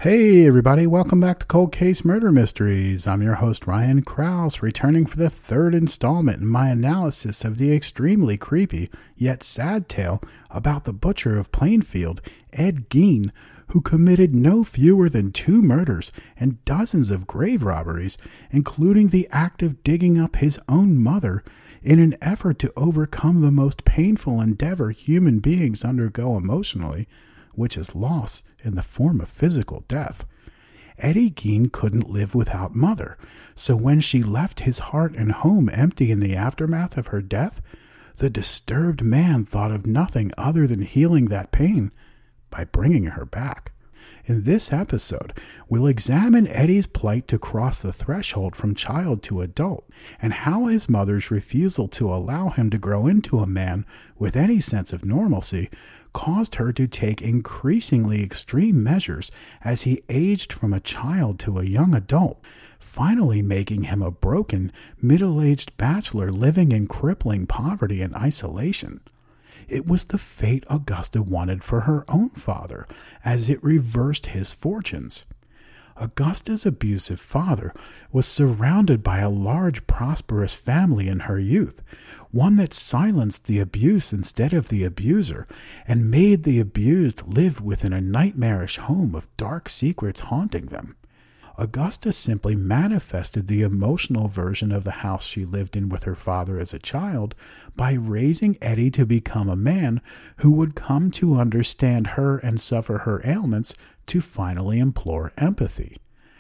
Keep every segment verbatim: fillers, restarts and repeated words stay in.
Hey everybody, welcome back to Cold Case Murder Mysteries. I'm your host Ryan Krause, returning for the third installment in my analysis of the extremely creepy yet sad tale about the butcher of Plainfield, Ed Gein, who committed no fewer than two murders and dozens of grave robberies, including the act of digging up his own mother in an effort to overcome the most painful endeavor human beings undergo emotionally, which is loss in the form of physical death. Eddie Gein couldn't live without Mother, so when she left his heart and home empty in the aftermath of her death, the disturbed man thought of nothing other than healing that pain by bringing her back. In this episode, we'll examine Eddie's plight to cross the threshold from child to adult, and how his mother's refusal to allow him to grow into a man with any sense of normalcy caused her to take increasingly extreme measures as he aged from a child to a young adult, finally making him a broken, middle-aged bachelor living in crippling poverty and isolation. It was the fate Augusta wanted for her own father, as it reversed his fortunes. Augusta's abusive father was surrounded by a large, prosperous family in her youth, one that silenced the abuse instead of the abuser, and made the abused live within a nightmarish home of dark secrets haunting them. Augusta simply manifested the emotional version of the house she lived in with her father as a child by raising Eddie to become a man who would come to understand her and suffer her ailments to finally implore empathy.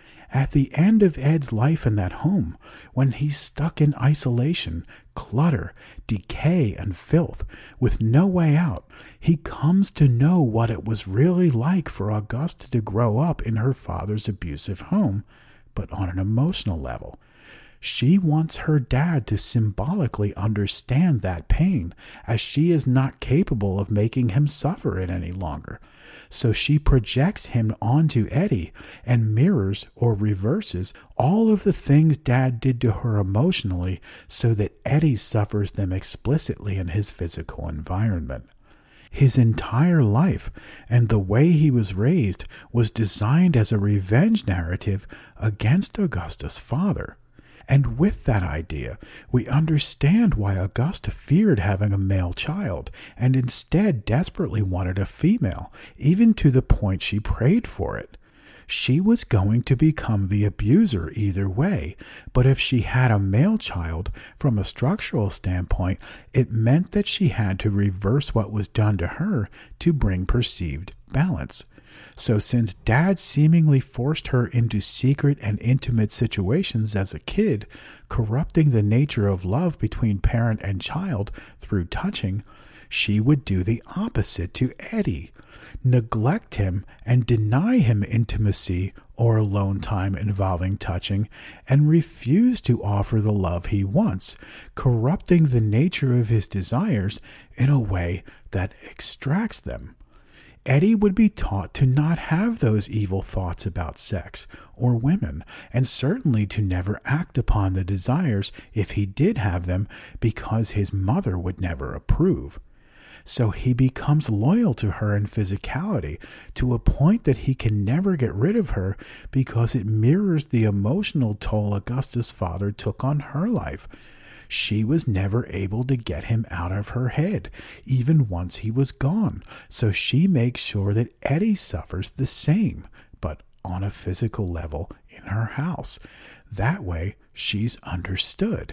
At the end of Ed's life in that home, when he's stuck in isolation, clutter, decay, and filth, with no way out, he comes to know what it was really like for Augusta to grow up in her father's abusive home, but on an emotional level. She wants her dad to symbolically understand that pain, as she is not capable of making him suffer it any longer. So she projects him onto Eddie and mirrors or reverses all of the things Dad did to her emotionally so that Eddie suffers them explicitly in his physical environment. His entire life and the way he was raised was designed as a revenge narrative against Augusta's father. And with that idea, we understand why Augusta feared having a male child and instead desperately wanted a female, even to the point she prayed for it. She was going to become the abuser either way, but if she had a male child, from a structural standpoint, it meant that she had to reverse what was done to her to bring perceived balance. So since Dad seemingly forced her into secret and intimate situations as a kid, corrupting the nature of love between parent and child through touching, she would do the opposite to Eddie, neglect him and deny him intimacy or alone time involving touching, and refuse to offer the love he wants, corrupting the nature of his desires in a way that extracts them. Eddie would be taught to not have those evil thoughts about sex or women, and certainly to never act upon the desires if he did have them, because his mother would never approve. So he becomes loyal to her in physicality to a point that he can never get rid of her because it mirrors the emotional toll Augusta's father took on her life. She was never able to get him out of her head, even once he was gone, so she makes sure that Eddie suffers the same, but on a physical level in her house. That way, she's understood.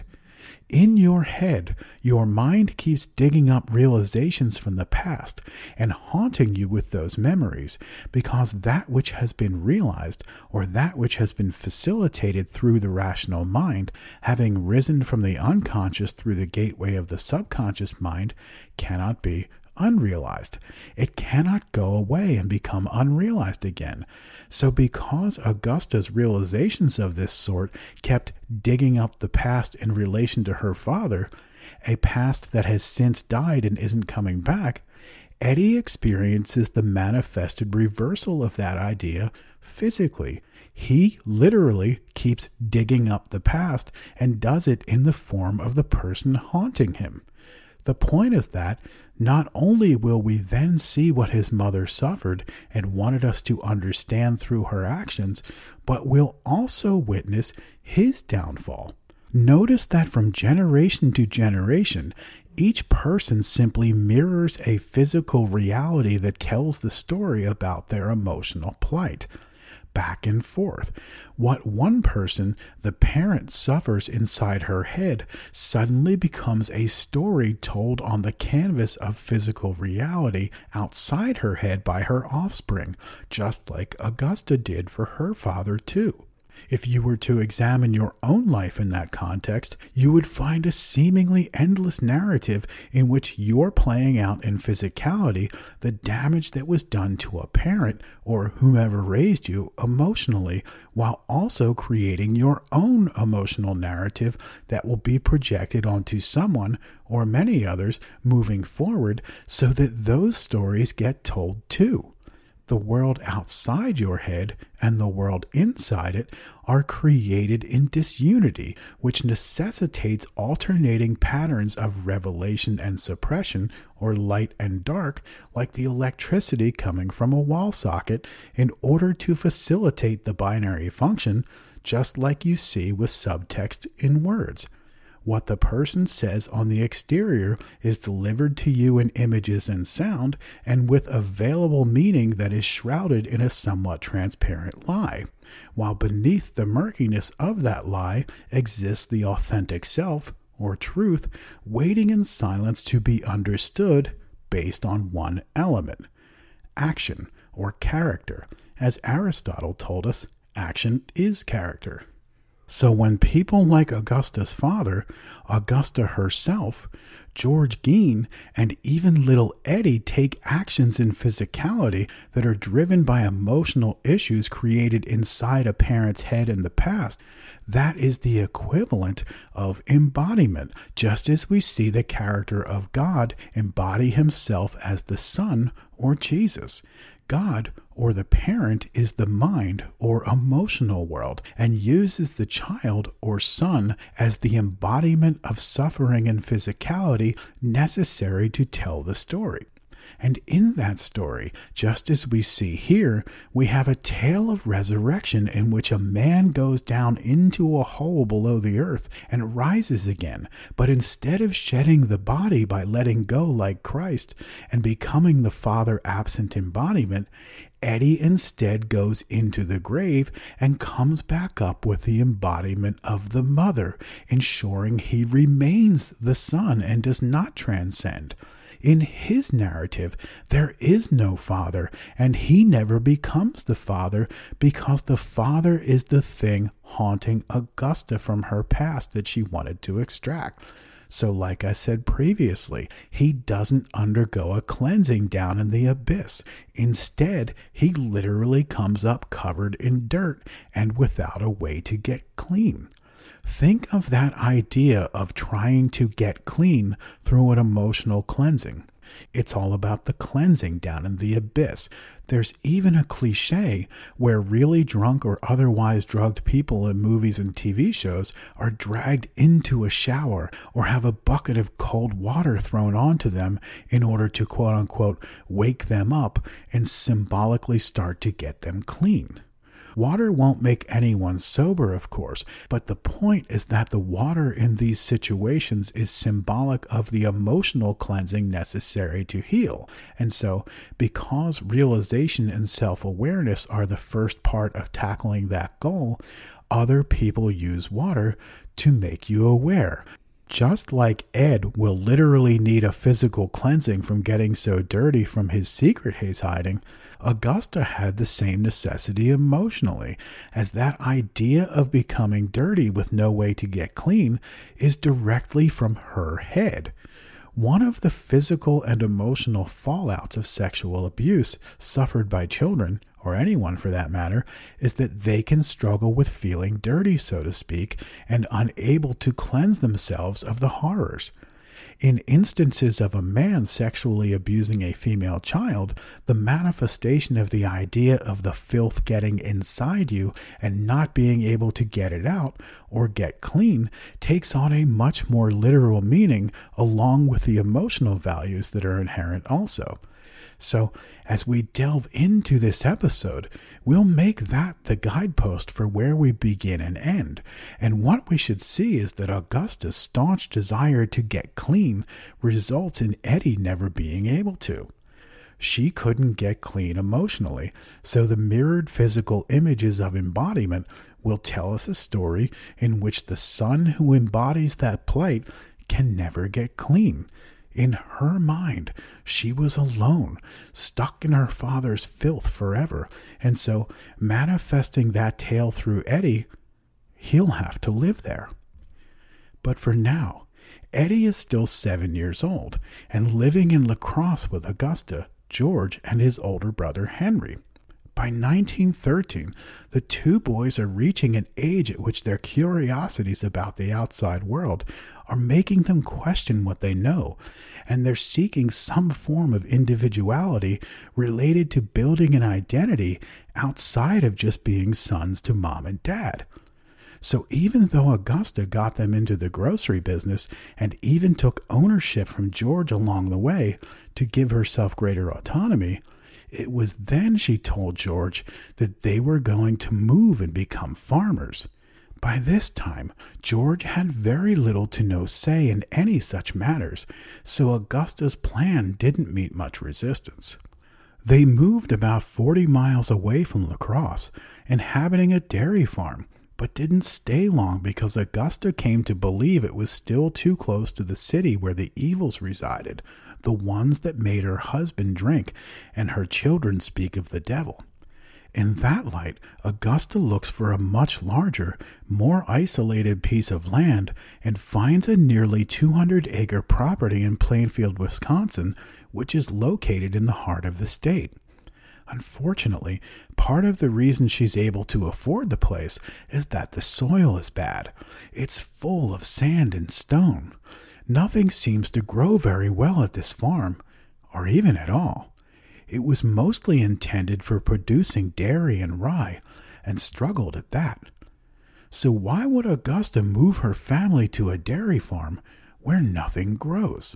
In your head, your mind keeps digging up realizations from the past and haunting you with those memories, because that which has been realized, or that which has been facilitated through the rational mind, having risen from the unconscious through the gateway of the subconscious mind, cannot be unrealized. It cannot go away and become unrealized again. So because Augusta's realizations of this sort kept digging up the past in relation to her father, a past that has since died and isn't coming back, Eddie experiences the manifested reversal of that idea physically. He literally keeps digging up the past and does it in the form of the person haunting him. The point is that not only will we then see what his mother suffered and wanted us to understand through her actions, but we'll also witness his downfall. Notice that from generation to generation, each person simply mirrors a physical reality that tells the story about their emotional plight. Back and forth. What one person, the parent, suffers inside her head suddenly becomes a story told on the canvas of physical reality outside her head by her offspring, just like Augusta did for her father too. If you were to examine your own life in that context, you would find a seemingly endless narrative in which you're playing out in physicality the damage that was done to a parent or whomever raised you emotionally, while also creating your own emotional narrative that will be projected onto someone or many others moving forward so that those stories get told too. The world outside your head and the world inside it are created in disunity, which necessitates alternating patterns of revelation and suppression, or light and dark, like the electricity coming from a wall socket, in order to facilitate the binary function, just like you see with subtext in words. What the person says on the exterior is delivered to you in images and sound, and with available meaning that is shrouded in a somewhat transparent lie, while beneath the murkiness of that lie exists the authentic self, or truth, waiting in silence to be understood based on one element: action, or character. As Aristotle told us, action is character. So when people like Augusta's father, Augusta herself, George Gein, and even little Eddie take actions in physicality that are driven by emotional issues created inside a parent's head in the past, that is the equivalent of embodiment, just as we see the character of God embody himself as the Son or Jesus. God, or the parent, is the mind or emotional world and uses the child or son as the embodiment of suffering and physicality necessary to tell the story. And in that story, just as we see here, we have a tale of resurrection in which a man goes down into a hole below the earth and rises again, but instead of shedding the body by letting go like Christ and becoming the Father absent embodiment, Eddie instead goes into the grave and comes back up with the embodiment of the mother, ensuring he remains the son and does not transcend. In his narrative, there is no father, and he never becomes the father because the father is the thing haunting Augusta from her past that she wanted to extract. So like I said previously, he doesn't undergo a cleansing down in the abyss. Instead, he literally comes up covered in dirt and without a way to get clean. Think of that idea of trying to get clean through an emotional cleansing. It's all about the cleansing down in the abyss. There's even a cliche where really drunk or otherwise drugged people in movies and T V shows are dragged into a shower or have a bucket of cold water thrown onto them in order to quote unquote wake them up and symbolically start to get them clean. Water won't make anyone sober, of course, but the point is that the water in these situations is symbolic of the emotional cleansing necessary to heal. And so, because realization and self-awareness are the first part of tackling that goal, other people use water to make you aware. Just like Ed will literally need a physical cleansing from getting so dirty from his secret he's hiding, Augusta had the same necessity emotionally, as that idea of becoming dirty with no way to get clean is directly from her head. One of the physical and emotional fallouts of sexual abuse suffered by children, or anyone for that matter, is that they can struggle with feeling dirty, so to speak, and unable to cleanse themselves of the horrors. In instances of a man sexually abusing a female child, the manifestation of the idea of the filth getting inside you and not being able to get it out or get clean takes on a much more literal meaning, along with the emotional values that are inherent also. So, as we delve into this episode, we'll make that the guidepost for where we begin and end. And what we should see is that Augusta's staunch desire to get clean results in Eddie never being able to. She couldn't get clean emotionally, so the mirrored physical images of embodiment will tell us a story in which the son who embodies that plight can never get clean. In her mind, she was alone, stuck in her father's filth forever, and so manifesting that tale through Eddie, he'll have to live there. But for now, Eddie is still seven years old and living in La Crosse with Augusta, George, and his older brother Henry. By nineteen thirteen, the two boys are reaching an age at which their curiosities about the outside world are making them question what they know, and they're seeking some form of individuality related to building an identity outside of just being sons to mom and dad. So even though Augusta got them into the grocery business and even took ownership from George along the way to give herself greater autonomy, it was then she told George that they were going to move and become farmers. By this time, George had very little to no say in any such matters, so Augusta's plan didn't meet much resistance. They moved about forty miles away from La Crosse, inhabiting a dairy farm, but didn't stay long because Augusta came to believe it was still too close to the city where the evils resided, the ones that made her husband drink and her children speak of the devil. In that light, Augusta looks for a much larger, more isolated piece of land and finds a nearly two hundred acre property in Plainfield, Wisconsin, which is located in the heart of the state. Unfortunately, part of the reason she's able to afford the place is that the soil is bad. It's full of sand and stone. Nothing seems to grow very well at this farm, or even at all. It was mostly intended for producing dairy and rye, and struggled at that. So why would Augusta move her family to a dairy farm where nothing grows?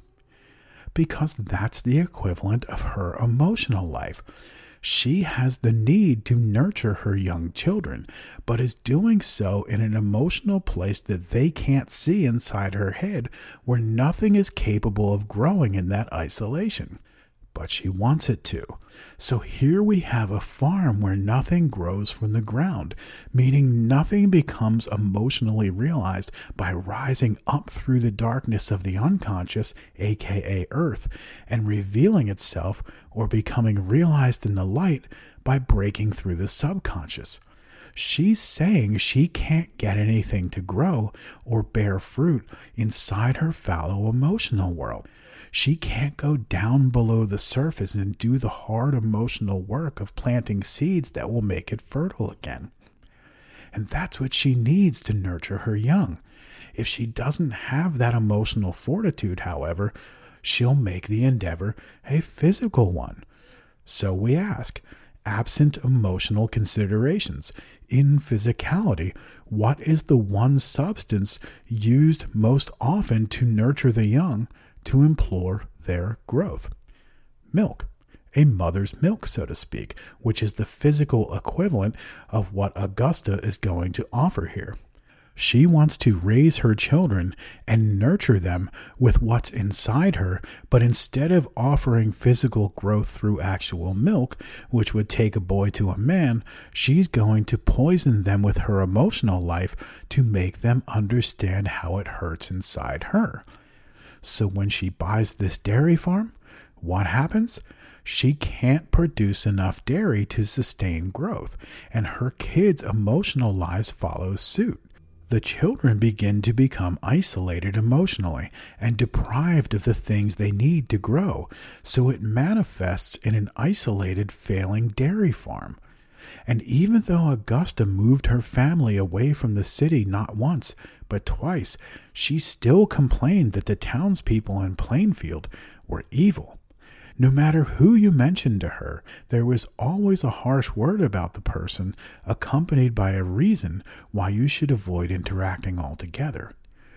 Because that's the equivalent of her emotional life. She has the need to nurture her young children, but is doing so in an emotional place that they can't see inside her head, where nothing is capable of growing in that isolation. But she wants it to. So here we have a farm where nothing grows from the ground, meaning nothing becomes emotionally realized by rising up through the darkness of the unconscious, aka Earth, and revealing itself or becoming realized in the light by breaking through the subconscious. She's saying she can't get anything to grow or bear fruit inside her fallow emotional world. She can't go down below the surface and do the hard emotional work of planting seeds that will make it fertile again. And that's what she needs to nurture her young. If she doesn't have that emotional fortitude, however, she'll make the endeavor a physical one. So we ask, absent emotional considerations, in physicality, what is the one substance used most often to nurture the young, to implore their growth? Milk. A mother's milk, so to speak, which is the physical equivalent of what Augusta is going to offer here. She wants to raise her children and nurture them with what's inside her, but instead of offering physical growth through actual milk, which would take a boy to a man, she's going to poison them with her emotional life to make them understand how it hurts inside her. So when she buys this dairy farm, what happens? She can't produce enough dairy to sustain growth, and her kids' emotional lives follow suit. The children begin to become isolated emotionally and deprived of the things they need to grow, so it manifests in an isolated, failing dairy farm. And even though Augusta moved her family away from the city not once, but twice, she still complained that the townspeople in Plainfield were evil. No matter who you mentioned to her, there was always a harsh word about the person, accompanied by a reason why you should avoid interacting altogether.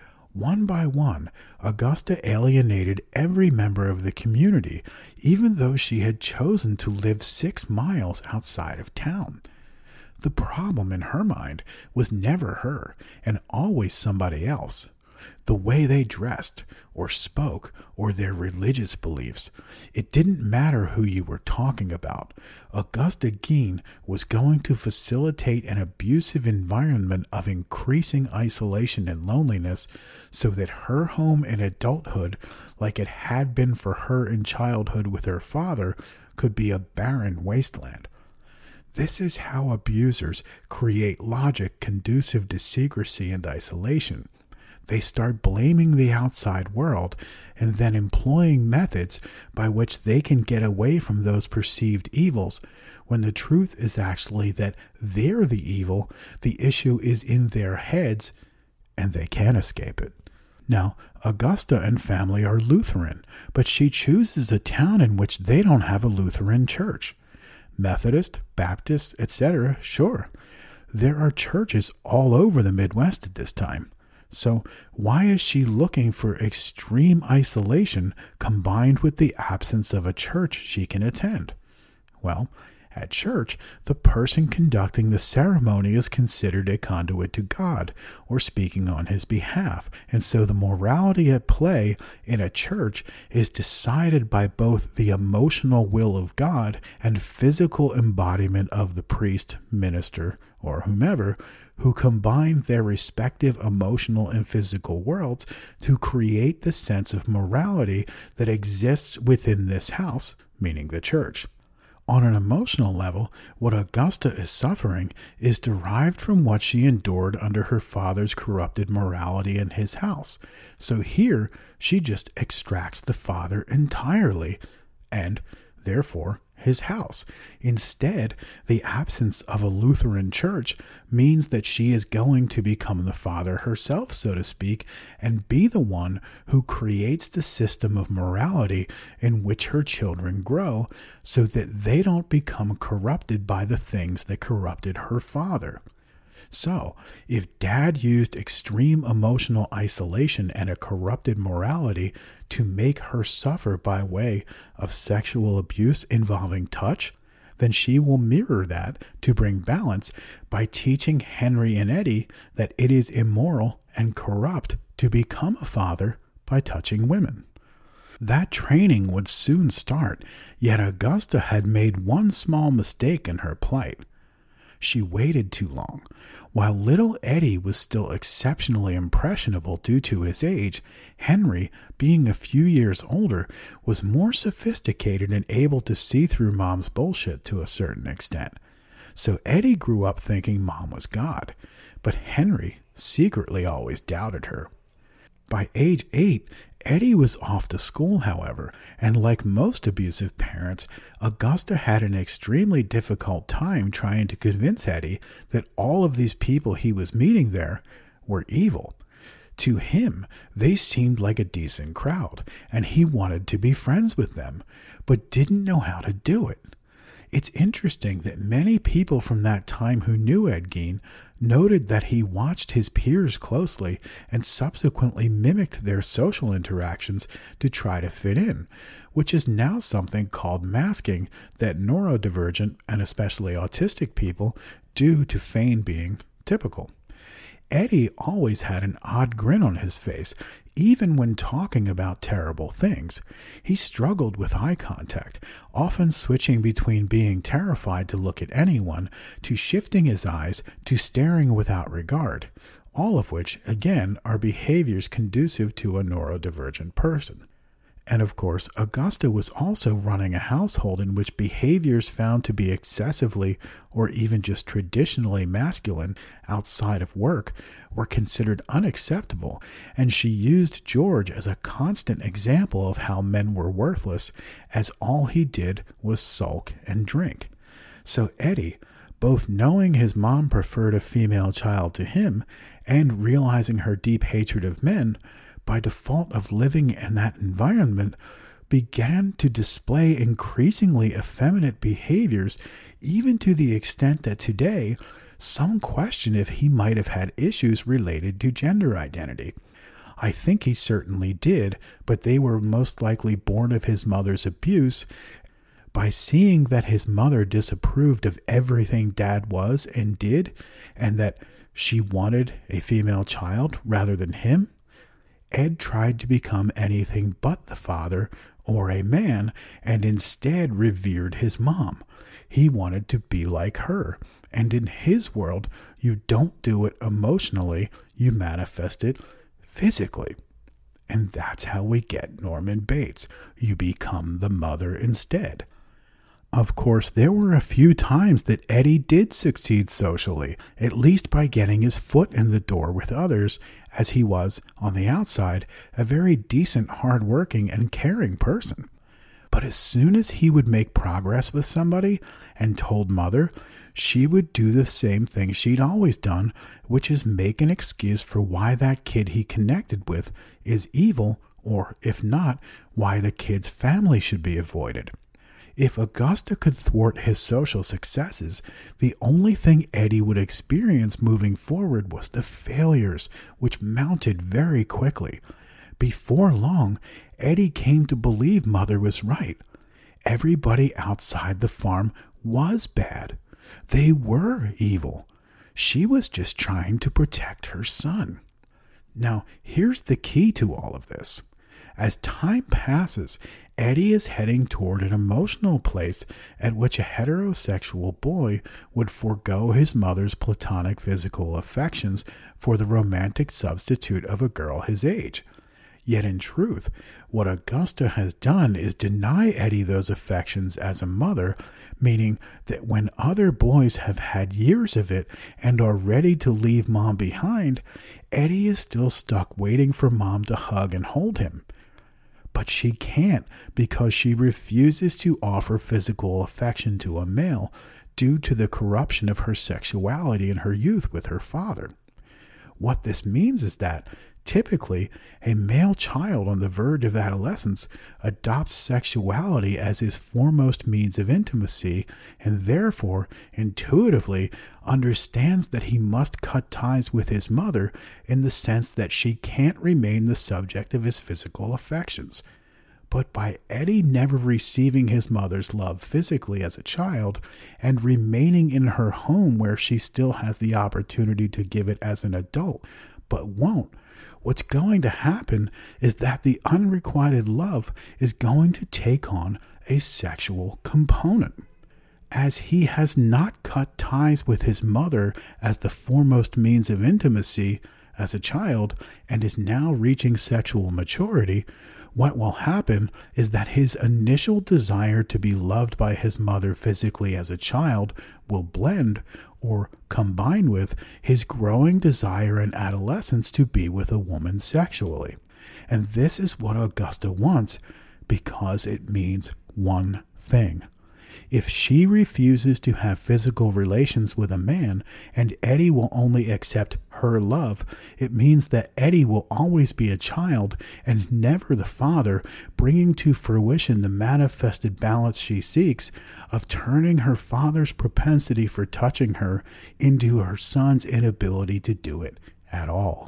One by one, Augusta alienated every member of the community, even though she had chosen to live six miles outside of town. The problem in her mind was never her, and always somebody else. The way they dressed, or spoke, or their religious beliefs. It didn't matter who you were talking about. Augusta Gein was going to facilitate an abusive environment of increasing isolation and loneliness so that her home in adulthood, like it had been for her in childhood with her father, could be a barren wasteland. This is how abusers create logic conducive to secrecy and isolation. They start blaming the outside world and then employing methods by which they can get away from those perceived evils, when the truth is actually that they're the evil, the issue is in their heads, and they can't escape it. Now, Augusta and family are Lutheran, but she chooses a town in which they don't have a Lutheran church. Methodist, Baptist, et cetera, sure. There are churches all over the Midwest at this time. So why is she looking for extreme isolation combined with the absence of a church she can attend? Well, at church, the person conducting the ceremony is considered a conduit to God, or speaking on his behalf, and so the morality at play in a church is decided by both the emotional will of God and physical embodiment of the priest, minister, or whomever, who combine their respective emotional and physical worlds to create the sense of morality that exists within this house, meaning the church. On an emotional level, what Augusta is suffering is derived from what she endured under her father's corrupted morality in his house. So here, she just extracts the father entirely, and, therefore, his house. Instead, the absence of a Lutheran church means that she is going to become the father herself, so to speak, and be the one who creates the system of morality in which her children grow, so that they don't become corrupted by the things that corrupted her father. So, if Dad used extreme emotional isolation and a corrupted morality to make her suffer by way of sexual abuse involving touch, then she will mirror that to bring balance by teaching Henry and Eddie that it is immoral and corrupt to become a father by touching women. That training would soon start, yet Augusta had made one small mistake in her plight. She waited too long. While little Eddie was still exceptionally impressionable due to his age, Henry, being a few years older, was more sophisticated and able to see through Mom's bullshit to a certain extent. So Eddie grew up thinking Mom was God, but Henry secretly always doubted her. By age eight, Eddie was off to school, however, and like most abusive parents, Augusta had an extremely difficult time trying to convince Eddie that all of these people he was meeting there were evil. To him, they seemed like a decent crowd, and he wanted to be friends with them, but didn't know how to do it. It's interesting that many people from that time who knew Ed Gein noted that he watched his peers closely and subsequently mimicked their social interactions to try to fit in, which is now something called masking that neurodivergent and especially autistic people do to feign being typical. Eddie always had an odd grin on his face, even when talking about terrible things. He struggled with eye contact, often switching between being terrified to look at anyone to shifting his eyes to staring without regard, all of which, again, are behaviors conducive to a neurodivergent person. And of course, Augusta was also running a household in which behaviors found to be excessively or even just traditionally masculine outside of work were considered unacceptable, and she used George as a constant example of how men were worthless, as all he did was sulk and drink. So Eddie, both knowing his mom preferred a female child to him and realizing her deep hatred of men, by default of living in that environment, began to display increasingly effeminate behaviors, even to the extent that today some question if he might have had issues related to gender identity. I think he certainly did, but they were most likely born of his mother's abuse. By seeing that his mother disapproved of everything Dad was and did, and that she wanted a female child rather than him, Ed tried to become anything but the father or a man, and instead revered his mom. He wanted to be like her, and in his world, you don't do it emotionally, you manifest it physically. And that's how we get Norman Bates. You become the mother instead. Of course, there were a few times that Eddie did succeed socially, at least by getting his foot in the door with others, as he was, on the outside, a very decent, hard-working, and caring person. But as soon as he would make progress with somebody and told Mother, she would do the same thing she'd always done, which is make an excuse for why that kid he connected with is evil, or, if not, why the kid's family should be avoided. If Augusta could thwart his social successes, the only thing Eddie would experience moving forward was the failures, which mounted very quickly. Before long, Eddie came to believe Mother was right. Everybody outside the farm was bad. They were evil. She was just trying to protect her son. Now, here's the key to all of this. As time passes, Eddie is heading toward an emotional place at which a heterosexual boy would forego his mother's platonic physical affections for the romantic substitute of a girl his age. Yet in truth, what Augusta has done is deny Eddie those affections as a mother, meaning that when other boys have had years of it and are ready to leave Mom behind, Eddie is still stuck waiting for Mom to hug and hold him. But she can't, because she refuses to offer physical affection to a male due to the corruption of her sexuality in her youth with her father. What this means is that, typically, a male child on the verge of adolescence adopts sexuality as his foremost means of intimacy and therefore intuitively understands that he must cut ties with his mother in the sense that she can't remain the subject of his physical affections. But by Eddie never receiving his mother's love physically as a child and remaining in her home where she still has the opportunity to give it as an adult, but won't, what's going to happen is that the unrequited love is going to take on a sexual component. As he has not cut ties with his mother as the foremost means of intimacy as a child and is now reaching sexual maturity, what will happen is that his initial desire to be loved by his mother physically as a child will blend or combine with his growing desire in adolescence to be with a woman sexually. And this is what Augusta wants because it means one thing. If she refuses to have physical relations with a man and Eddie will only accept her love, it means that Eddie will always be a child and never the father, bringing to fruition the manifested balance she seeks of turning her father's propensity for touching her into her son's inability to do it at all.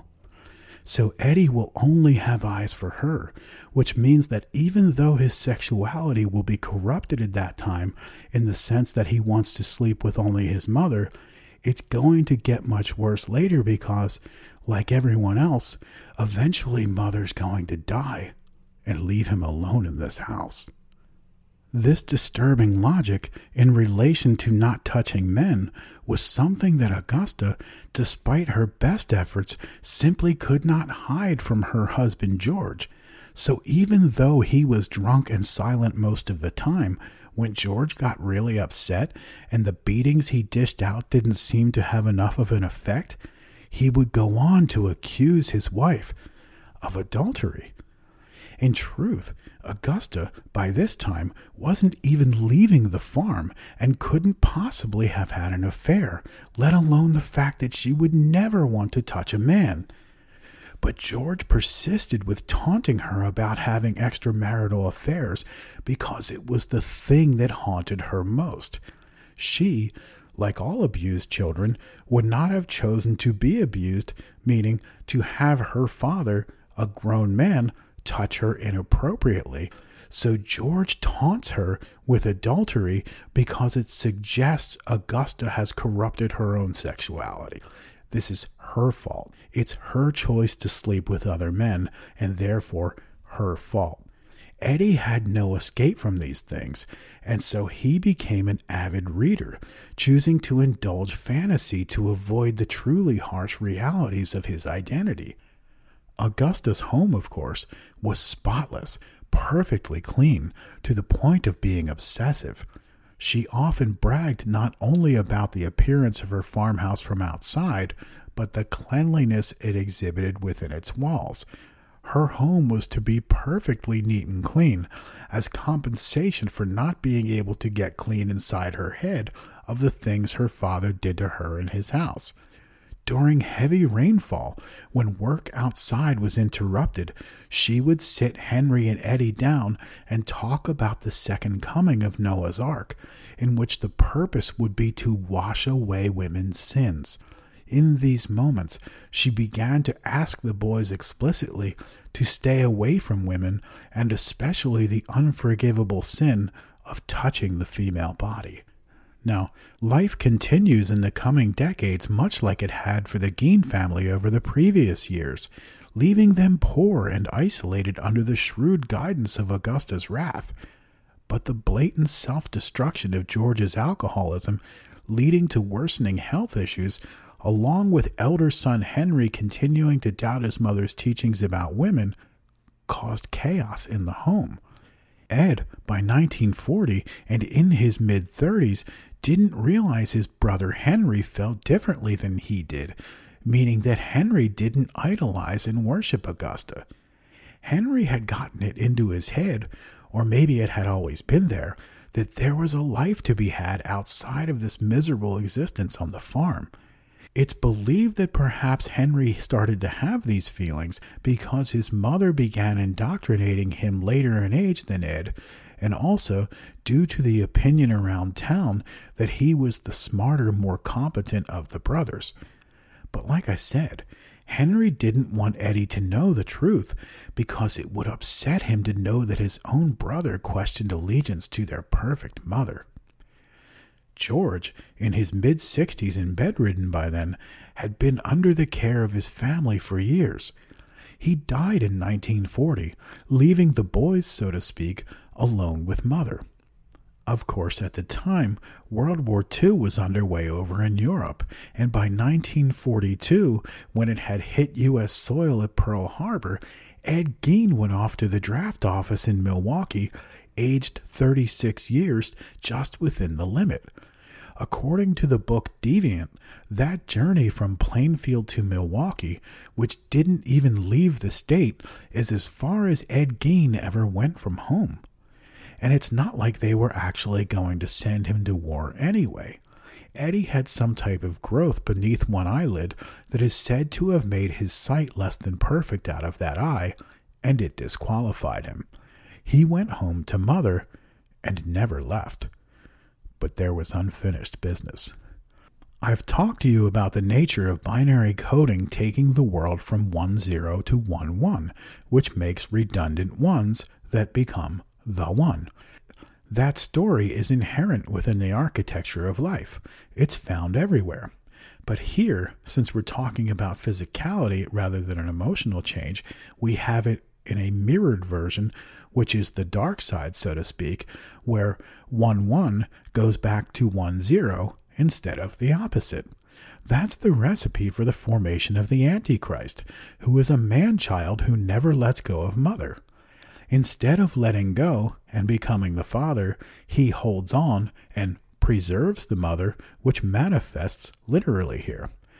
So Eddie will only have eyes for her, which means that even though his sexuality will be corrupted at that time in the sense that he wants to sleep with only his mother, it's going to get much worse later because, like everyone else, eventually Mother's going to die and leave him alone in this house. This disturbing logic in relation to not touching men was something that Augusta, despite her best efforts, simply could not hide from her husband George. So even though he was drunk and silent most of the time, when George got really upset and the beatings he dished out didn't seem to have enough of an effect, he would go on to accuse his wife of adultery. In truth, Augusta, by this time, wasn't even leaving the farm and couldn't possibly have had an affair, let alone the fact that she would never want to touch a man. But George persisted with taunting her about having extramarital affairs because it was the thing that haunted her most. She, like all abused children, would not have chosen to be abused, meaning to have her father, a grown man, touch her inappropriately. So George taunts her with adultery because it suggests Augusta has corrupted her own sexuality. This is her fault. It's her choice to sleep with other men, and therefore her fault. Eddie had no escape from these things, and so he became an avid reader, choosing to indulge fantasy to avoid the truly harsh realities of his identity. Augusta's home, of course, was spotless, perfectly clean, to the point of being obsessive. She often bragged not only about the appearance of her farmhouse from outside, but the cleanliness it exhibited within its walls. Her home was to be perfectly neat and clean, as compensation for not being able to get clean inside her head of the things her father did to her in his house. During heavy rainfall, when work outside was interrupted, she would sit Henry and Eddie down and talk about the second coming of Noah's Ark, in which the purpose would be to wash away women's sins. In these moments, she began to ask the boys explicitly to stay away from women, and especially the unforgivable sin of touching the female body. Now, life continues in the coming decades much like it had for the Gein family over the previous years, leaving them poor and isolated under the shrewd guidance of Augusta's wrath. But the blatant self-destruction of George's alcoholism, leading to worsening health issues, along with elder son Henry continuing to doubt his mother's teachings about women, caused chaos in the home. Ed, by nineteen forty and in his mid-thirties, didn't realize his brother Henry felt differently than he did, meaning that Henry didn't idolize and worship Augusta. Henry had gotten it into his head, or maybe it had always been there, that there was a life to be had outside of this miserable existence on the farm. It's believed that perhaps Henry started to have these feelings because his mother began indoctrinating him later in age than Ed, and also due to the opinion around town that he was the smarter, more competent of the brothers. But like I said, Henry didn't want Eddie to know the truth because it would upset him to know that his own brother questioned allegiance to their perfect mother. George, in his mid-sixties and bedridden by then, had been under the care of his family for years. He died in nineteen forty, leaving the boys, so to speak, alone with mother. Of course, at the time, World War Two was underway over in Europe, and by nineteen forty-two, when it had hit U S soil at Pearl Harbor, Ed Gein went off to the draft office in Milwaukee, aged thirty-six years, just within the limit. According to the book Deviant, that journey from Plainfield to Milwaukee, which didn't even leave the state, is as far as Ed Gein ever went from home. And it's not like they were actually going to send him to war anyway. Eddie had some type of growth beneath one eyelid that is said to have made his sight less than perfect out of that eye, and it disqualified him. He went home to mother and never left. But there was unfinished business. I've talked to you about the nature of binary coding taking the world from one zero to one one, which makes redundant ones that become the one. That story is inherent within the architecture of life. It's found everywhere. But here, since we're talking about physicality rather than an emotional change, we have it in a mirrored version, which is the dark side, so to speak, where one one goes back to one zero instead of the opposite. That's the recipe for the formation of the Antichrist, who is a man-child who never lets go of mother. Instead of letting go and becoming the father, he holds on and preserves the mother, which manifests literally here.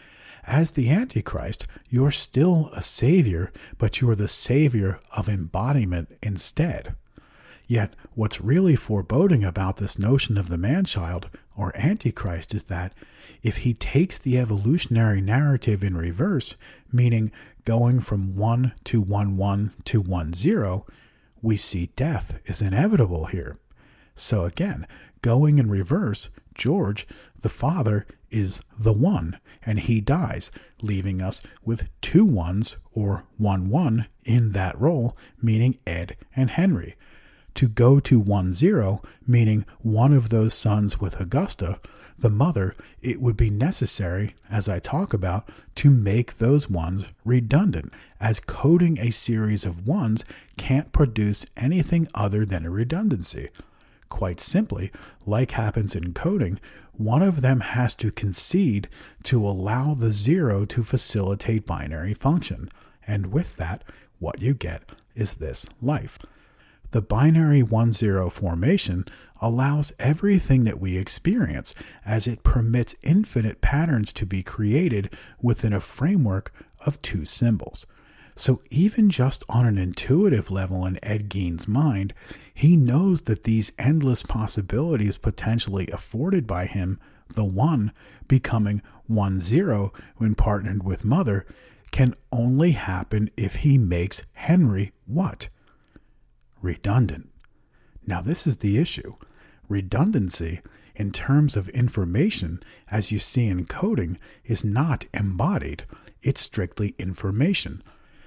as the Antichrist, you're still a savior, but you're the savior of embodiment instead. Yet, what's really foreboding about this notion of the man-child, or Antichrist, is that if he takes the evolutionary narrative in reverse, meaning going from one to one one to one zero, we see death is inevitable here. So again, going in reverse, George, the father, is the one, and he dies, leaving us with two ones, or one one, in that role, meaning Ed and Henry. To go to one zero, meaning one of those sons with Augusta, the mother, it would be necessary, as I talk about, to make those ones redundant, as coding a series of ones can't produce anything other than a redundancy. Quite simply, like happens in coding, one of them has to concede to allow the zero to facilitate binary function, and with that, what you get is this life. The binary one zero formation allows everything that we experience, as it permits infinite patterns to be created within a framework of two symbols. So even just on an intuitive level in Ed Gein's mind, he knows that these endless possibilities potentially afforded by him, the one becoming one zero when partnered with mother, can only happen if he makes Henry what? Redundant. Now this is the issue. Redundancy, in terms of information, as you see in coding, is not embodied. It's strictly information.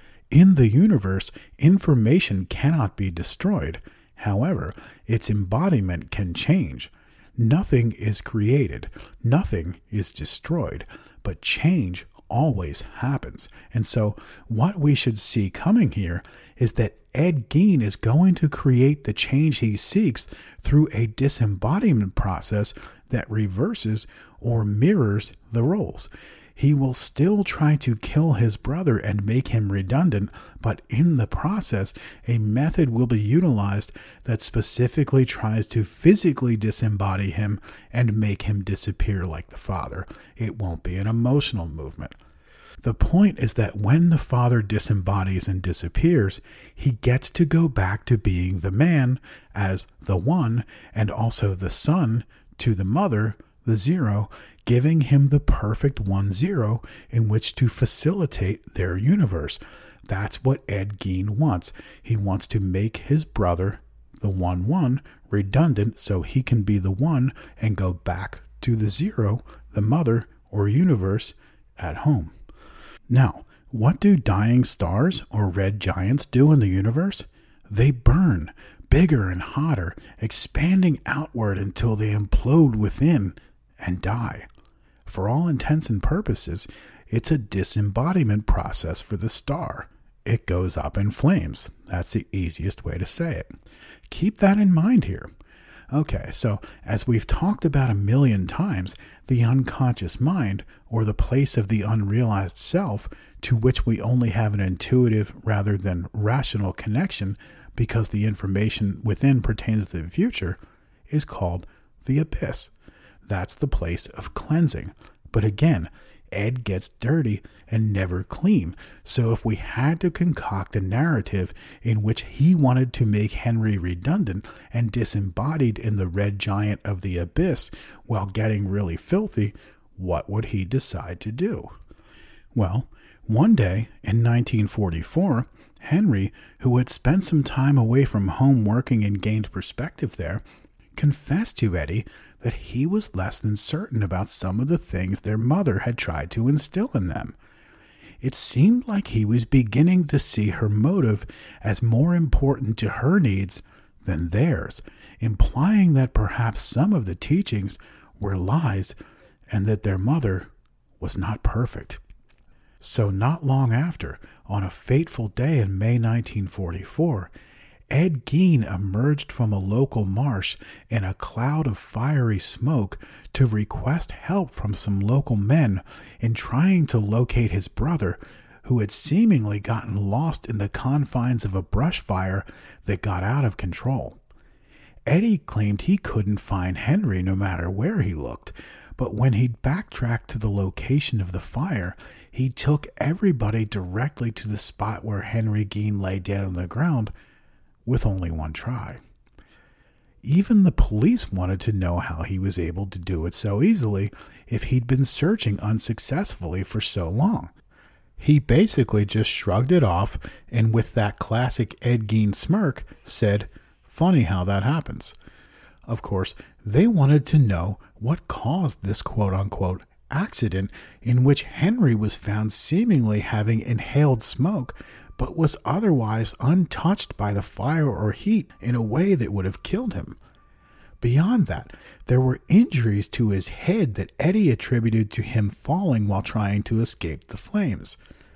In the universe, information cannot be destroyed. However, its embodiment can change. Nothing is created. Nothing is destroyed. But change always happens. And so what we should see coming here is that Ed Gein is going to create the change he seeks through a disembodiment process that reverses or mirrors the roles. He will still try to kill his brother and make him redundant, but in the process, a method will be utilized that specifically tries to physically disembody him and make him disappear like the father. It won't be an emotional movement. The point is that when the father disembodies and disappears, he gets to go back to being the man as the one, and also the son to the mother, the zero, giving him the perfect one zero in which to facilitate their universe. That's what Ed Gein wants. He wants to make his brother, the one one, redundant so he can be the one and go back to the zero, the mother or universe, at home. Now, what do dying stars or red giants do in the universe? They burn, bigger and hotter, expanding outward until they implode within and die. For all intents and purposes, it's a disembodiment process for the star. It goes up in flames. That's the easiest way to say it. Keep that in mind here. Okay, so as we've talked about a million times, the unconscious mind, or the place of the unrealized self, to which we only have an intuitive rather than rational connection because the information within pertains to the future, is called the abyss. That's the place of cleansing. But again, Ed gets dirty and never clean. So if we had to concoct a narrative in which he wanted to make Henry redundant and disembodied in the red giant of the abyss while getting really filthy, what would he decide to do? Well, one day in nineteen forty-four, Henry, who had spent some time away from home working and gained perspective there, confessed to Eddie that he was less than certain about some of the things their mother had tried to instill in them. It seemed like he was beginning to see her motive as more important to her needs than theirs, implying that perhaps some of the teachings were lies and that their mother was not perfect. So not long after, on a fateful day in May nineteen forty-four, Ed Gein emerged from a local marsh in a cloud of fiery smoke to request help from some local men in trying to locate his brother, who had seemingly gotten lost in the confines of a brush fire that got out of control. Eddie claimed he couldn't find Henry no matter where he looked, But when he'd backtracked to the location of the fire, he took everybody directly to the spot where Henry Gein lay dead on the ground with only one try. Even the police wanted to know how he was able to do it so easily if he'd been searching unsuccessfully for so long. He basically just shrugged it off and with that classic Ed Gein smirk said, "Funny how that happens." Of course, they wanted to know what caused this quote-unquote accident in which Henry was found seemingly having inhaled smoke but was otherwise untouched by the fire or heat in a way that would have killed him. Beyond that, there were injuries to his head that Eddie attributed to him falling while trying to escape the flames.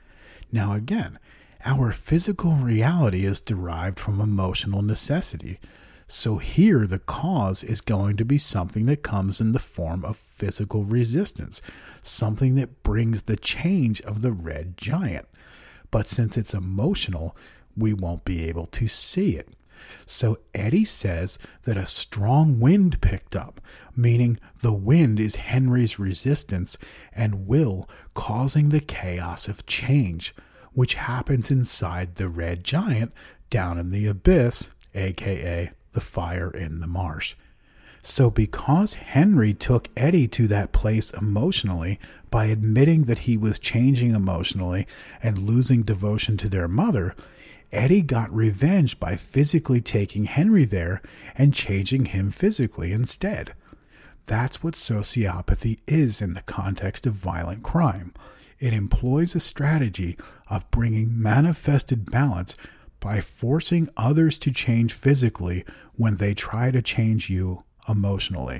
Now again, our physical reality is derived from emotional necessity, so here the cause is going to be something that comes in the form of physical resistance, something that brings the change of the red giant. But since it's emotional, we won't be able to see it. So Eddie says that a strong wind picked up, meaning the wind is Henry's resistance and will causing the chaos of change, which happens inside the red giant down in the abyss, aka the fire in the marsh. So because Henry took Eddie to that place emotionally by admitting that he was changing emotionally and losing devotion to their mother, Eddie got revenge by physically taking Henry there and changing him physically instead. That's what sociopathy is in the context of violent crime. It employs a strategy of bringing manifested balance by forcing others to change physically when they try to change you emotionally.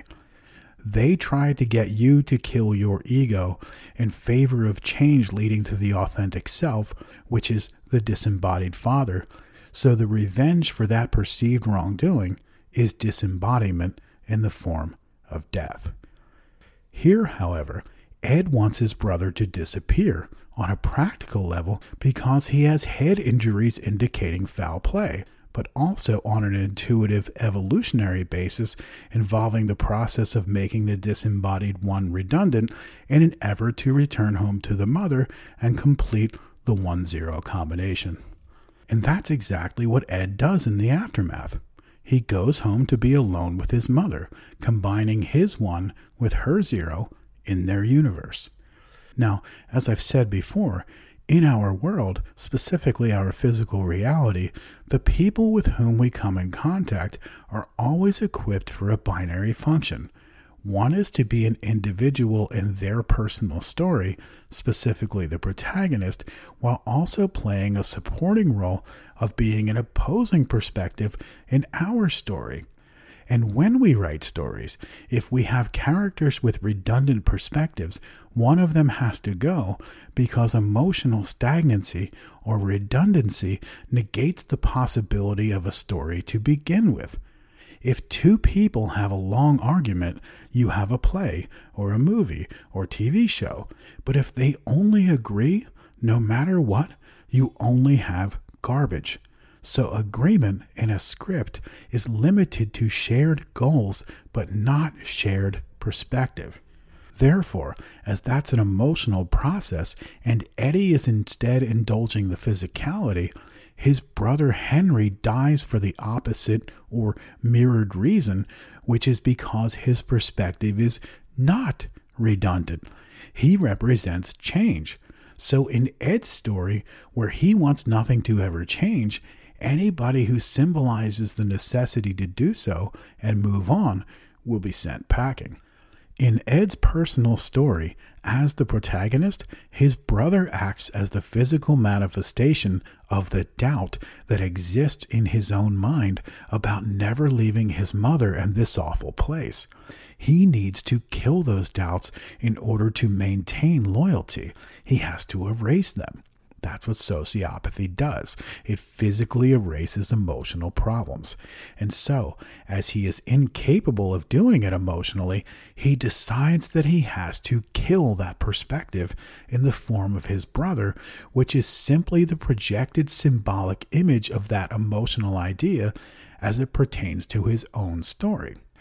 They try to get you to kill your ego in favor of change leading to the authentic self, which is the disembodied father. So the revenge for that perceived wrongdoing is disembodiment in the form of death. Here, however, Ed wants his brother to disappear on a practical level because he has head injuries indicating foul play, but also on an intuitive evolutionary basis involving the process of making the disembodied one redundant in an effort to return home to the mother and complete the one-zero combination. And that's exactly what Ed does in the aftermath. He goes home to be alone with his mother, combining his one with her zero in their universe. Now, as I've said before, in our world, specifically our physical reality, the people with whom we come in contact are always equipped for a binary function. One is to be an individual in their personal story, specifically the protagonist, while also playing a supporting role of being an opposing perspective in our story. And when we write stories, if we have characters with redundant perspectives, one of them has to go because emotional stagnancy or redundancy negates the possibility of a story to begin with. If two people have a long argument, you have a play or a movie or T V show. But if they only agree, no matter what, you only have garbage. So agreement in a script is limited to shared goals, but not shared perspective. Therefore, as that's an emotional process and Eddie is instead indulging the physicality, his brother Henry dies for the opposite or mirrored reason, which is because his perspective is not redundant. He represents change. So in Ed's story, where he wants nothing to ever change, anybody who symbolizes the necessity to do so and move on will be sent packing. In Ed's personal story, as the protagonist, his brother acts as the physical manifestation of the doubt that exists in his own mind about never leaving his mother and this awful place. He needs to kill those doubts in order to maintain loyalty. He has to erase them. That's what sociopathy does. It physically erases emotional problems. And so, as he is incapable of doing it emotionally, he decides that he has to kill that perspective in the form of his brother, which is simply the projected symbolic image of that emotional idea as it pertains to his own story.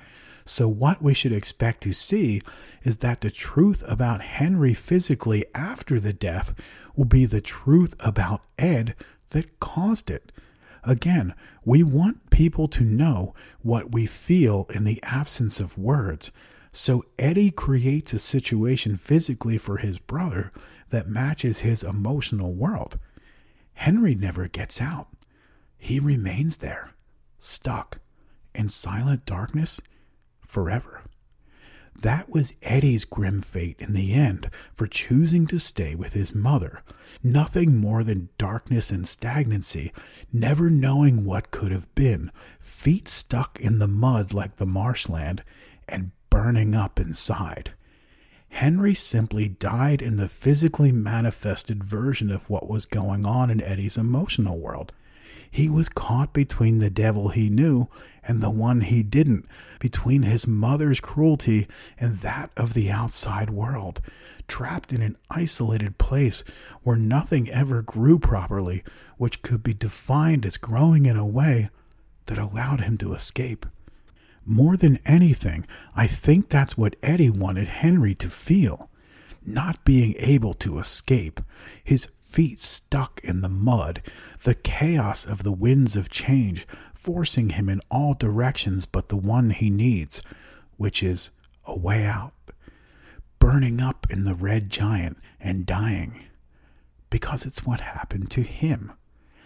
So what we should expect to see is that the truth about Henry physically after the death will be the truth about Ed that caused it. Again, we want people to know what we feel in the absence of words. So Eddie creates a situation physically for his brother that matches his emotional world. Henry never gets out. He remains there, stuck in silent darkness forever. That was Eddie's grim fate in the end for choosing to stay with his mother. Nothing more than darkness and stagnancy, never knowing what could have been, feet stuck in the mud like the marshland, and burning up inside. Henry simply died in the physically manifested version of what was going on in Eddie's emotional world. He was caught between the devil he knew and the one he didn't, between his mother's cruelty and that of the outside world, trapped in an isolated place where nothing ever grew properly, which could be defined as growing in a way that allowed him to escape. More than anything, I think that's what Eddie wanted Henry to feel. Not being able to escape, his feet stuck in the mud, the chaos of the winds of change, forcing him in all directions but the one he needs, which is a way out. Burning up in the red giant and dying. Because it's what happened to him.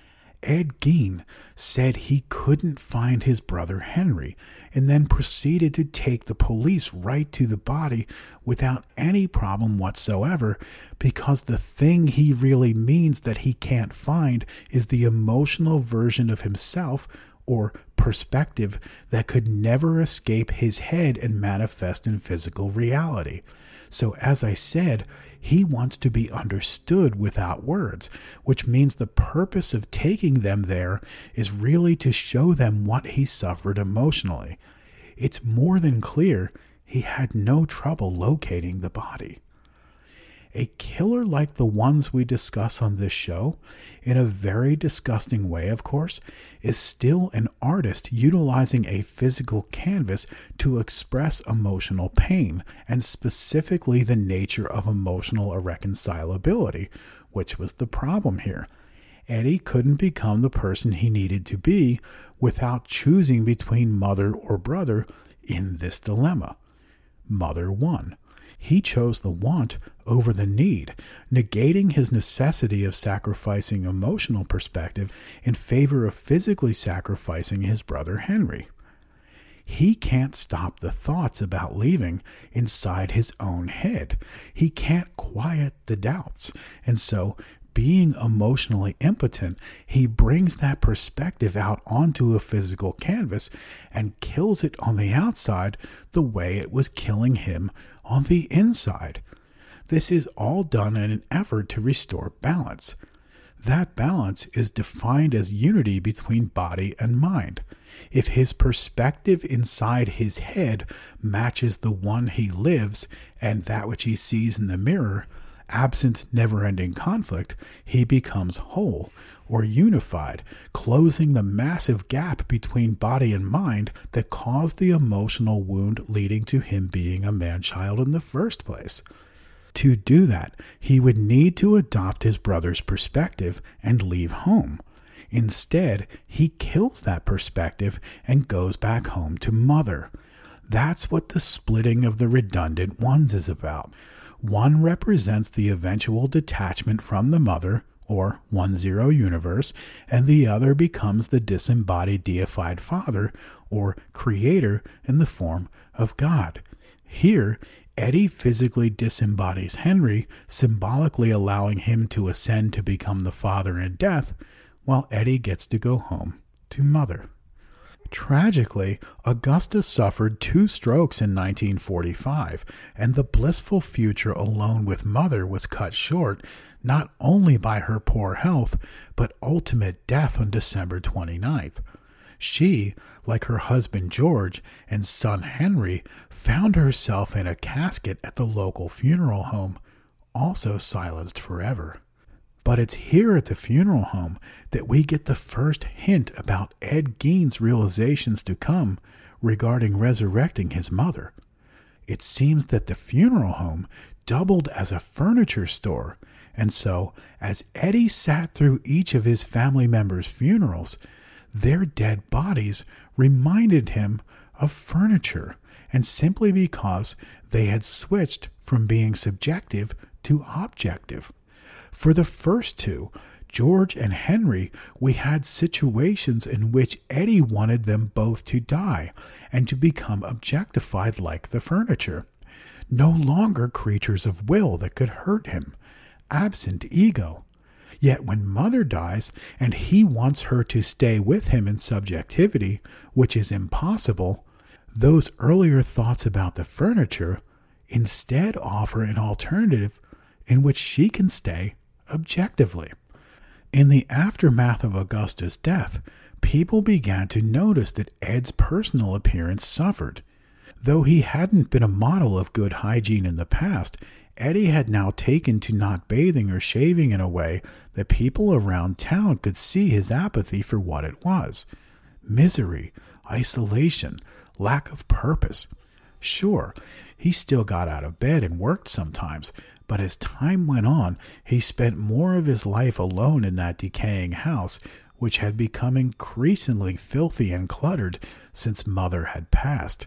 Ed Gein said he couldn't find his brother Henry, and then proceeded to take the police right to the body without any problem whatsoever, because the thing he really means that he can't find is the emotional version of himself or perspective that could never escape his head and manifest in physical reality. So as I said, he wants to be understood without words, which means the purpose of taking them there is really to show them what he suffered emotionally. It's more than clear he had no trouble locating the body. A killer like the ones we discuss on this show, in a very disgusting way of course, is still an artist utilizing a physical canvas to express emotional pain, and specifically the nature of emotional irreconcilability, which was the problem here. Eddie couldn't become the person he needed to be without choosing between mother or brother in this dilemma. Mother won. He chose the want over the need, negating his necessity of sacrificing emotional perspective in favor of physically sacrificing his brother Henry. He can't stop the thoughts about leaving inside his own head. He can't quiet the doubts, and so, being emotionally impotent, he brings that perspective out onto a physical canvas and kills it on the outside the way it was killing him on the inside. This is all done in an effort to restore balance. That balance is defined as unity between body and mind. If his perspective inside his head matches the one he lives and that which he sees in the mirror, absent never-ending conflict, he becomes whole or unified, closing the massive gap between body and mind that caused the emotional wound leading to him being a man-child in the first place. To do that, he would need to adopt his brother's perspective and leave home. Instead, he kills that perspective and goes back home to mother. That's what the splitting of the redundant ones is about. One represents the eventual detachment from the mother, or one-zero universe, and the other becomes the disembodied deified father, or creator, in the form of God. Here, Eddie physically disembodies Henry, symbolically allowing him to ascend to become the father in death, while Eddie gets to go home to mother. Tragically, Augusta suffered two strokes in nineteen forty-five, and the blissful future alone with mother was cut short not only by her poor health, but ultimate death on December twenty-ninth. She, like her husband George and son Henry, found herself in a casket at the local funeral home, also silenced forever. But it's here at the funeral home that we get the first hint about Ed Gein's realizations to come regarding resurrecting his mother. It seems that the funeral home doubled as a furniture store, and so, as Eddie sat through each of his family members' funerals, their dead bodies reminded him of furniture, and simply because they had switched from being subjective to objective. For the first two, George and Henry, we had situations in which Eddie wanted them both to die and to become objectified like the furniture. No longer creatures of will that could hurt him, absent ego. Yet when Mother dies and he wants her to stay with him in subjectivity, which is impossible, those earlier thoughts about the furniture instead offer an alternative in which she can stay objectively. In the aftermath of Augusta's death, people began to notice that Ed's personal appearance suffered. Though he hadn't been a model of good hygiene in the past, Eddie had now taken to not bathing or shaving in a way that people around town could see his apathy for what it was. Misery, isolation, lack of purpose. Sure, he still got out of bed and worked sometimes, but as time went on, he spent more of his life alone in that decaying house, which had become increasingly filthy and cluttered since Mother had passed.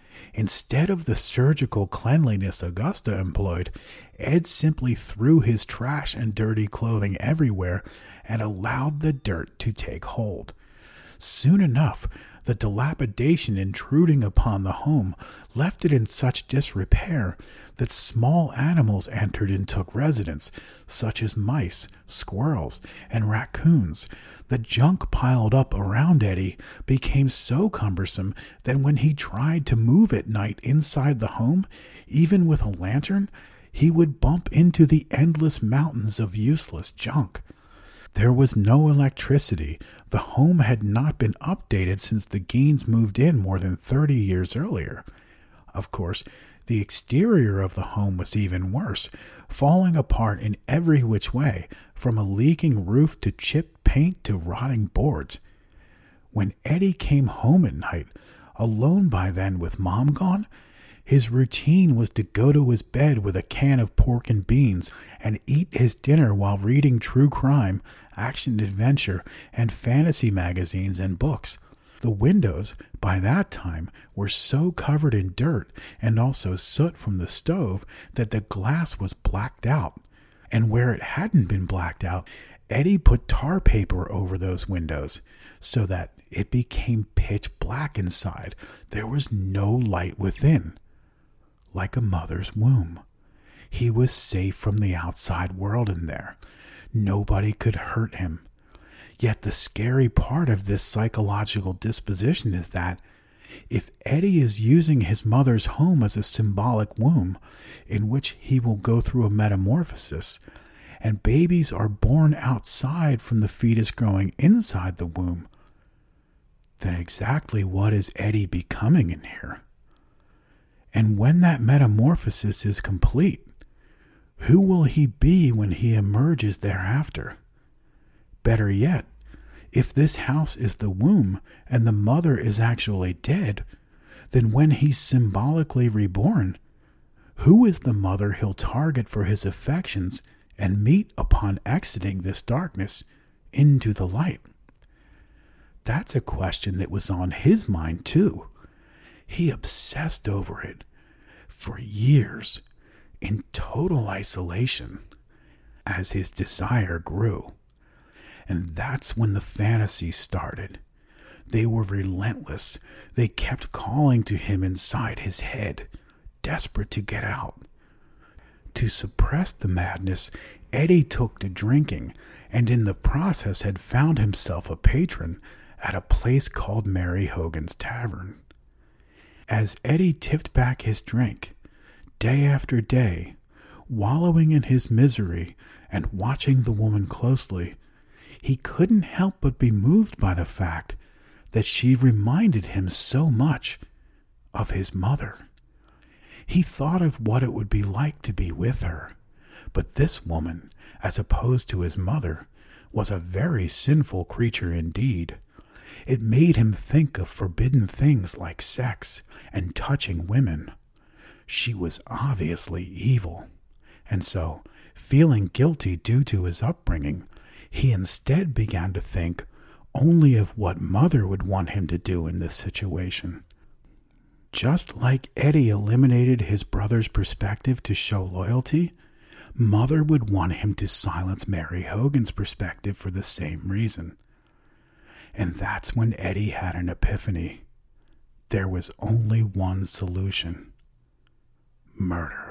Instead of the surgical cleanliness Augusta employed, Ed simply threw his trash and dirty clothing everywhere and allowed the dirt to take hold. Soon enough, the dilapidation intruding upon the home left it in such disrepair that small animals entered and took residence, such as mice, squirrels, and raccoons. The junk piled up around Eddie became so cumbersome that when he tried to move at night inside the home, even with a lantern, he would bump into the endless mountains of useless junk. There was no electricity. The home had not been updated since the Geins moved in more than thirty years earlier. Of course, the exterior of the home was even worse, falling apart in every which way, from a leaking roof to chipped paint to rotting boards. When Eddie came home at night, alone by then with Mom gone, his routine was to go to his bed with a can of pork and beans and eat his dinner while reading true crime, action-adventure, and fantasy magazines and books. The windows, by that time, were so covered in dirt and also soot from the stove that the glass was blacked out. And where it hadn't been blacked out, Eddie put tar paper over those windows so that it became pitch black inside. There was no light within. Like a mother's womb. He was safe from the outside world in there. Nobody could hurt him. Yet the scary part of this psychological disposition is that if Eddie is using his mother's home as a symbolic womb in which he will go through a metamorphosis, and babies are born outside from the fetus growing inside the womb, then exactly what is Eddie becoming in here? And when that metamorphosis is complete, who will he be when he emerges thereafter? Better yet, if this house is the womb and the mother is actually dead, then when he's symbolically reborn, who is the mother he'll target for his affections and meet upon exiting this darkness into the light? That's a question that was on his mind too. He obsessed over it for years in total isolation as his desire grew. And that's when the fantasies started. They were relentless. They kept calling to him inside his head, desperate to get out. To suppress the madness, Eddie took to drinking, and in the process had found himself a patron at a place called Mary Hogan's Tavern. As Eddie tipped back his drink, day after day, wallowing in his misery and watching the woman closely, he couldn't help but be moved by the fact that she reminded him so much of his mother. He thought of what it would be like to be with her, But this woman, as opposed to his mother, was a very sinful creature indeed. It made him think of forbidden things like sex and touching women. She was obviously evil, and so, feeling guilty due to his upbringing, he instead began to think only of what Mother would want him to do in this situation. Just like Eddie eliminated his brother's perspective to show loyalty, Mother would want him to silence Mary Hogan's perspective for the same reason. And that's when Eddie had an epiphany. There was only one solution: murder.